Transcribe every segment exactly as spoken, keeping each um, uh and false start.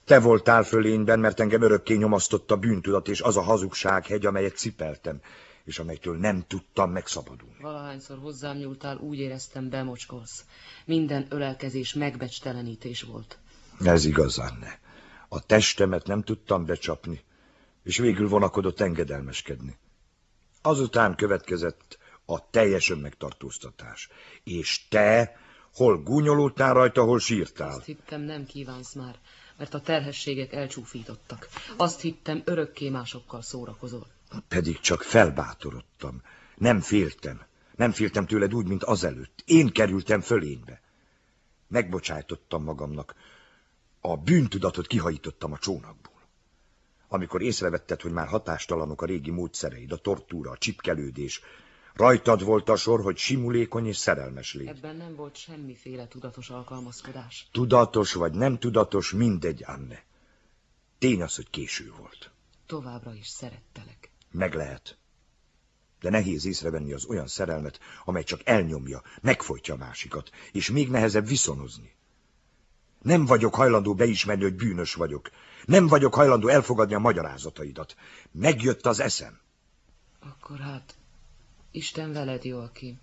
Te voltál fölényben, mert engem örökké nyomasztott a bűntudat és az a hazugsághegy, amelyet cipeltem, és amelytől nem tudtam megszabadulni. Valahányszor hozzám nyúltál, úgy éreztem, bemocskolsz. Minden ölelkezés megbecstelenítés volt. Ez igaz, Anne. A testemet nem tudtam becsapni, és végül vonakodott engedelmeskedni. Azután következett a teljes önmegtartóztatás. És te hol gúnyolultál rajta, hol sírtál. Azt hittem, nem kívánsz már, mert a terhességek elcsúfítottak. Azt hittem, örökké másokkal szórakozol. Pedig csak felbátorodtam. Nem féltem. Nem féltem tőled úgy, mint azelőtt. Én kerültem fölénybe. Megbocsájtottam magamnak. A bűntudatot kihajítottam a csónakból. Amikor észrevetted, hogy már hatástalanok a régi módszereid, a tortúra, a csipkelődés, rajtad volt a sor, hogy simulékony és szerelmes légy. Ebben nem volt semmiféle tudatos alkalmazkodás. Tudatos vagy nem tudatos, mindegy, Anne. Tény az, hogy késő volt. Továbbra is szerettelek. Meg lehet. De nehéz észrevenni az olyan szerelmet, amely csak elnyomja, megfojtja a másikat, és még nehezebb viszonozni. Nem vagyok hajlandó beismerni, hogy bűnös vagyok. Nem vagyok hajlandó elfogadni a magyarázataidat. Megjött az eszem. Akkor hát, Isten veled, Joachim.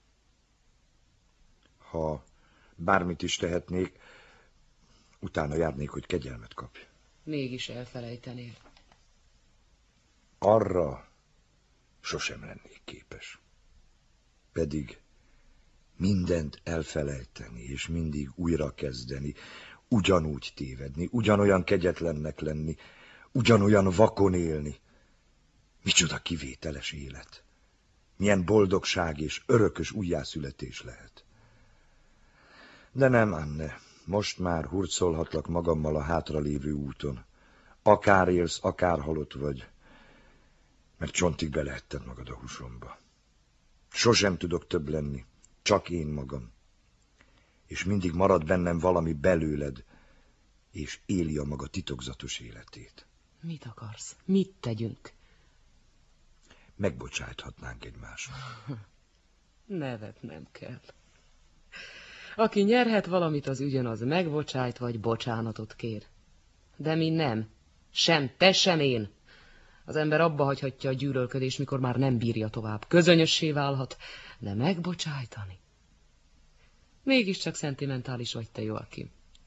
Ha bármit is tehetnék, utána járnék, hogy kegyelmet kapj. Mégis elfelejtenél. Arra sosem lennék képes. Pedig mindent elfelejteni, és mindig újra kezdeni, ugyanúgy tévedni, ugyanolyan kegyetlennek lenni, ugyanolyan vakon élni. Micsoda kivételes élet! Milyen boldogság és örökös újjászületés lehet. De nem, Anne, most már hurcolhatlak magammal a hátralévő úton. Akár élsz, akár halott vagy, mert csontig belehetted magad a húsomba. Sosem tudok több lenni, csak én magam. És mindig marad bennem valami belőled, és éli a maga titokzatos életét. Mit akarsz? Mit tegyünk? Megbocsájthatnánk egymásnak. Nevet nem kell. Aki nyerhet valamit az ügyön, az megbocsájt vagy bocsánatot kér. De mi nem. Sem te, sem én. Az ember abba hagyhatja a gyűlölködést, mikor már nem bírja tovább. Közönyössé válhat, de megbocsájtani. Mégiscsak szentimentális vagy te, Joachim.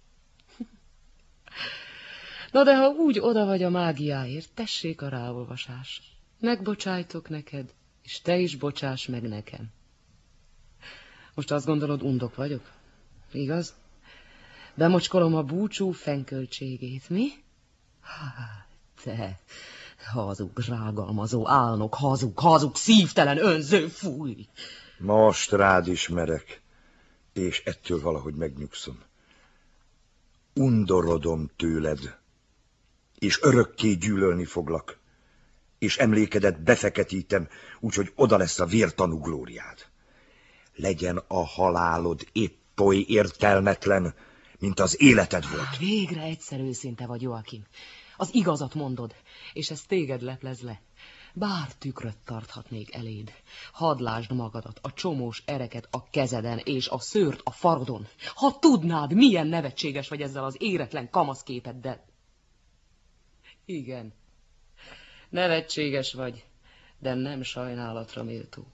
Na de ha úgy oda vagy a mágiáért, tessék a ráolvasás. Megbocsájtok neked, és te is bocsáss meg nekem. Most azt gondolod, undok vagyok? Igaz? Bemocskolom a búcsú fennköltségét, mi? Hát, te hazug, rágalmazó álnok, hazug, hazug, szívtelen, önző, fúj! Most rád ismerek, és ettől valahogy megnyugszom. Undorodom tőled, és örökké gyűlölni foglak, és emlékedet befeketítem, úgyhogy oda lesz a vértanú glóriád. Legyen a halálod épp oly értelmetlen, mint az életed volt. Végre egyszer őszinte vagy, Joachim. Az igazat mondod, és ez téged leplez le. Bár tükröt tarthatnék eléd. Hadd lásd magadat, a csomós ereket a kezeden, és a szőrt a farodon. Ha tudnád, milyen nevetséges vagy ezzel az éretlen kamaszképeddel. Igen, nevetséges vagy, de nem sajnálatra méltó.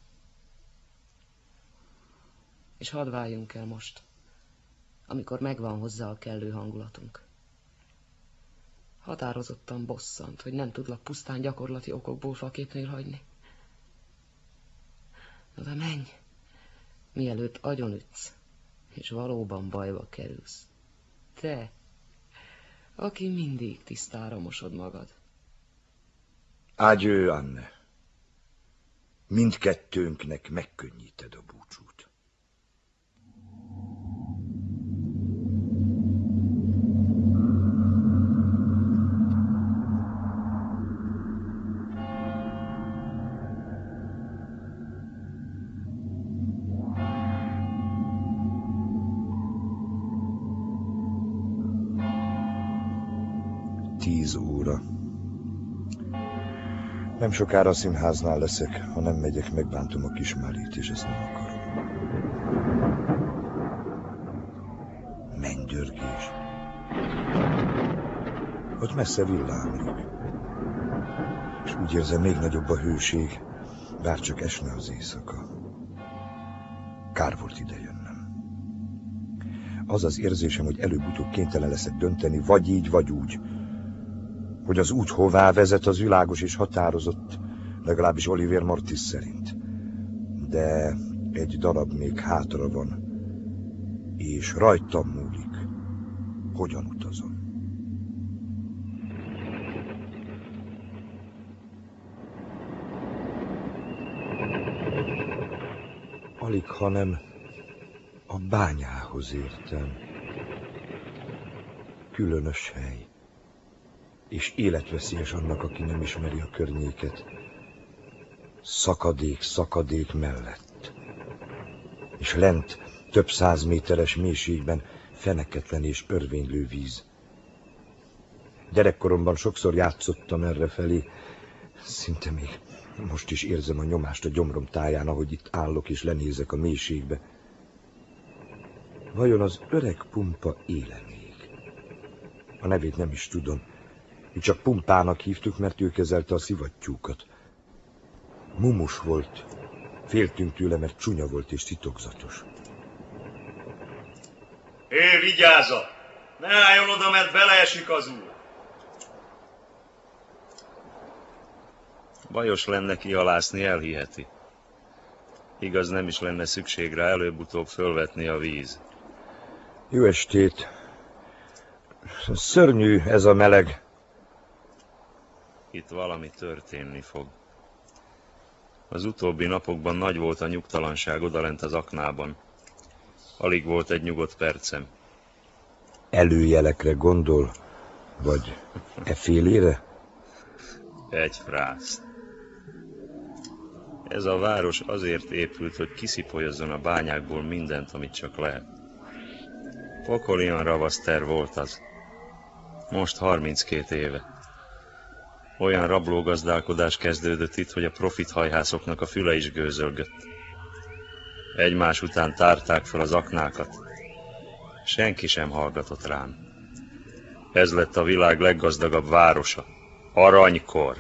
És hadd váljunk el most, amikor megvan hozzá a kellő hangulatunk. Határozottan bosszant, hogy nem tudlak pusztán gyakorlati okokból faképnél hagyni. Na de menj, mielőtt agyonütsz, és valóban bajba kerülsz. Te, aki mindig tisztára mosod magad. Ágyő, Anne. Mindkettőnknek megkönnyíted a búcsút. Tíz óra. Nem sokára a színháznál leszek, ha nem megyek, megbántom a Kismárit, és ezt nem akarom. Mennydörgés. Ott messze villámlik. És úgy érzem, még nagyobb a hőség, bár csak esne az éjszaka. Kár volt ide jönnöm. Az az érzésem, hogy előbb-utóbb kénytelen leszek dönteni, vagy így, vagy úgy. Hogy az út hová vezet, az világos és határozott, legalábbis Oliver Mortis szerint. De egy darab még hátra van, és rajtam múlik, hogyan utazom. Alig, hanem a bányához értem. Különös hely, és életveszélyes annak, aki nem ismeri a környéket. Szakadék, szakadék mellett. És lent, több száz méteres mélységben feneketlen és örvénylő víz. Gyerekkoromban sokszor játszottam errefelé, szinte még most is érzem a nyomást a gyomrom táján, ahogy itt állok és lenézek a mélységbe. Vajon az öreg pumpa éle még? A nevét nem is tudom. Mi csak pumpának hívtuk, mert ő kezelte a szivattyúkat. Mumus volt. Féltünk tőle, mert csúnya volt és titokzatos. Hé, vigyázza! Ne álljon oda, mert beleesik az úr! Bajos lenne kihalászni, elhiheti. Igaz, nem is lenne szükség rá, előbb-utóbb fölvetni a víz. Jó estét! Szörnyű ez a meleg. Itt valami történni fog. Az utóbbi napokban nagy volt a nyugtalanság odalent az aknában. Alig volt egy nyugodt percem. Előjelekre gondol? Vagy e félére? Egy frászt. Ez a város azért épült, hogy kiszipolyozzon a bányákból mindent, amit csak lehet. Pokolian ravaszter volt az. Most harminckét éve. Olyan rablógazdálkodás kezdődött itt, hogy a profithajhászoknak a füle is gőzölgött. Egymás után tárták fel az aknákat. Senki sem hallgatott rám. Ez lett a világ leggazdagabb városa. Aranykor.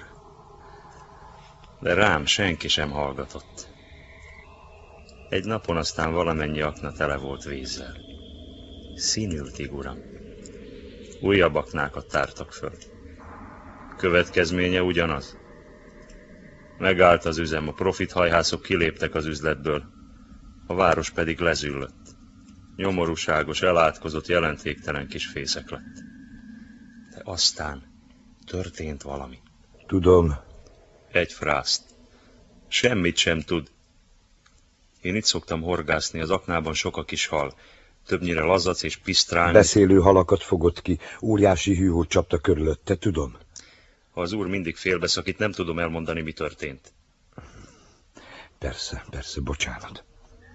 De rám senki sem hallgatott. Egy napon aztán valamennyi akna tele volt vízzel. Színültig, uram. Újabb aknákat tártak föl. Következménye ugyanaz. Megállt az üzem, a profithajhászok kiléptek az üzletből, a város pedig lezüllött. Nyomorúságos, elátkozott, jelentéktelen kis fészek lett. De aztán történt valami. Tudom. Egy frászt. Semmit sem tud. Én itt szoktam horgászni, az aknában sok a kis hal. Többnyire lazac és pisztrány. Beszélő halakat fogott ki, óriási hűhót csapta körülötte, tudom. Ha az úr mindig félbeszakít, nem tudom elmondani, mi történt. Persze, persze, bocsánat.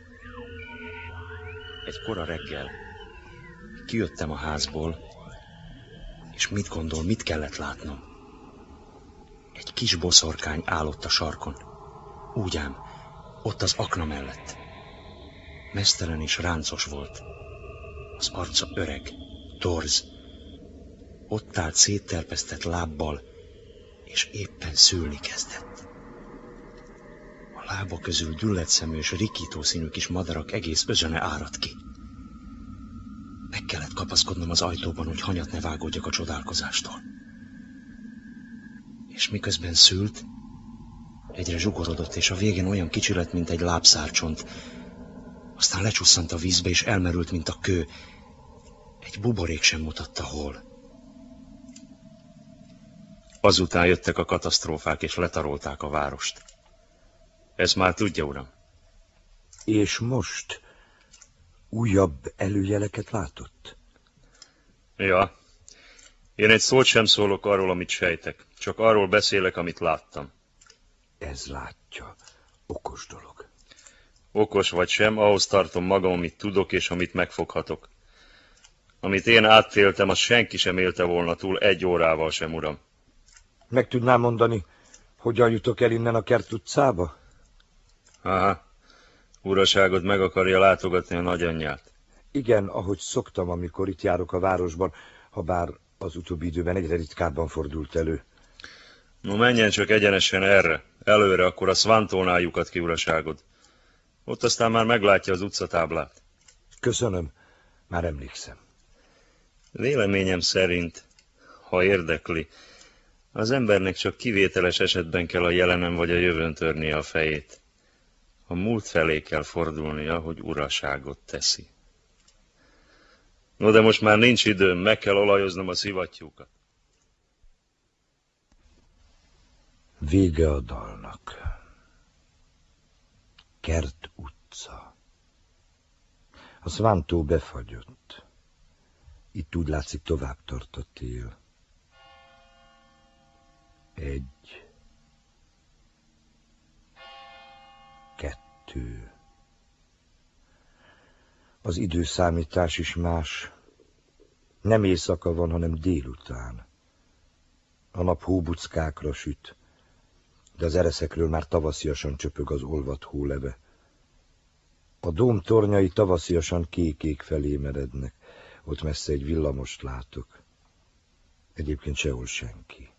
Egy kora reggel kijöttem a házból, és mit gondol, mit kellett látnom? Egy kis boszorkány állott a sarkon. Úgy ám, ott az akna mellett. Meztelen és ráncos volt. Az arca öreg, torz. Ott állt szétterpesztett lábbal, és éppen szülni kezdett. A lába közül gyulladszemű és rikító színű kis madarak egész özöne áradt ki. Meg kellett kapaszkodnom az ajtóban, hogy hanyat ne vágódjak a csodálkozástól. És miközben szült, egyre zsugorodott, és a végén olyan kicsi lett, mint egy lábszárcsont. Aztán lecsusszant a vízbe, és elmerült, mint a kő. Egy buborék sem mutatta hol. Azután jöttek a katasztrófák, és letarolták a várost. Ezt már tudja, uram. És most újabb előjeleket látott? Ja. Én egy szót sem szólok arról, amit sejtek. Csak arról beszélek, amit láttam. Ez látja. Okos dolog. Okos vagy sem, ahhoz tartom magam, amit tudok és amit megfoghatok. Amit én átéltem, azt senki sem élte volna túl egy órával sem, uram. Meg tudnám mondani, hogyan jutok el innen a Kert utcába? Aha. Uraságod meg akarja látogatni a nagyanyját. Igen, ahogy szoktam, amikor itt járok a városban, habár Az utóbbi időben egyre ritkábban fordult elő. No, menjen csak egyenesen erre, előre, akkor a Swantónál lyukat ki, uraságod. Ott aztán már meglátja az utcatáblát. Köszönöm, már emlékszem. Véleményem szerint, ha érdekli, az embernek csak kivételes esetben kell a jelenen vagy a jövőn törnie a fejét. A múlt felé kell fordulnia, hogy uraságot teszi. No, de most már nincs időm, meg kell olajoznom a szivattyúkat. Vége a dalnak. Kert utca. A Svántó befagyott. Itt úgy látszik tovább tart a tél. Egy. Kettő. Az időszámítás is más. Nem éjszaka van, hanem délután. A nap hóbuckákra süt, de az ereszekről már tavasziasan csöpög az olvadt hóleve. A dóm tornyai tavasziasan kékék felé merednek. Ott messze egy villamost látok. Egyébként sehol senki.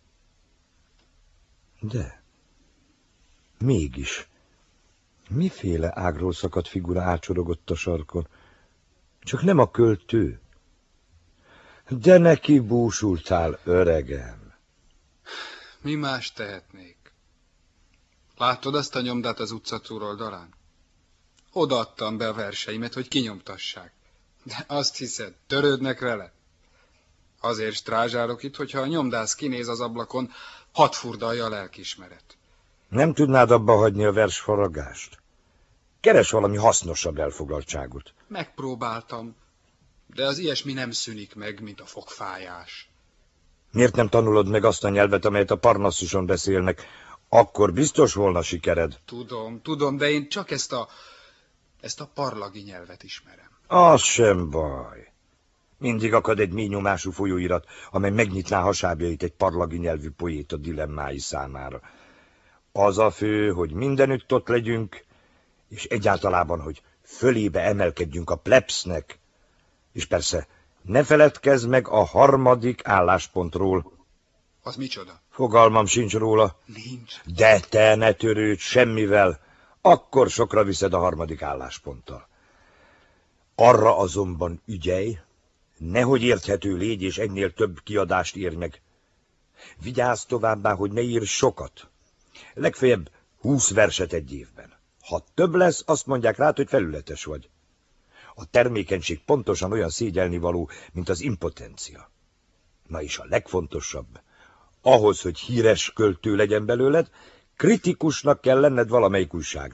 De mégis miféle ágról szakadt figura ácsorogott a sarkon? Csak nem a költő. De neki búsultál, öregem. Mi más tehetnék? Látod azt a nyomdát az utca túloldalán? Odaadtam be a verseimet, hogy kinyomtassák. De azt hiszed, törődnek vele? Azért strázsálok itt, hogyha a nyomdász kinéz az ablakon, hadd furdalja a lelkiismeret. Nem tudnád abba hagyni a versfaragást? Keres valami hasznosabb elfoglaltságot. Megpróbáltam, de az ilyesmi nem szűnik meg, mint a fogfájás. Miért nem tanulod meg azt a nyelvet, amelyet a Parnassuson beszélnek? Akkor biztos volna sikered. Tudom, tudom, de én csak ezt a, ezt a parlagi nyelvet ismerem. Az sem baj. Mindig akad egy mély nyomású folyóirat, amely megnyitná hasábjait egy parlagi nyelvű poéta dilemmái számára. Az a fő, hogy mindenütt ott legyünk, és egyáltalában, hogy fölébe emelkedjünk a plebsznek, és persze ne feledkezz meg a harmadik álláspontról. Az micsoda? Fogalmam sincs róla. Nincs. De te ne törődj semmivel, akkor sokra viszed a harmadik állásponttal. Arra azonban ügyelj, nehogy érthető légy, és ennél több kiadást érj meg. Vigyázz továbbá, hogy ne írj sokat. Legfeljebb húsz verset egy évben. Ha több lesz, azt mondják rád, hogy felületes vagy. A termékenység pontosan olyan szégyelnivaló, mint az impotencia. Na és a legfontosabb, ahhoz, hogy híres költő legyen belőled, kritikusnak kell lenned valamelyik újságnál.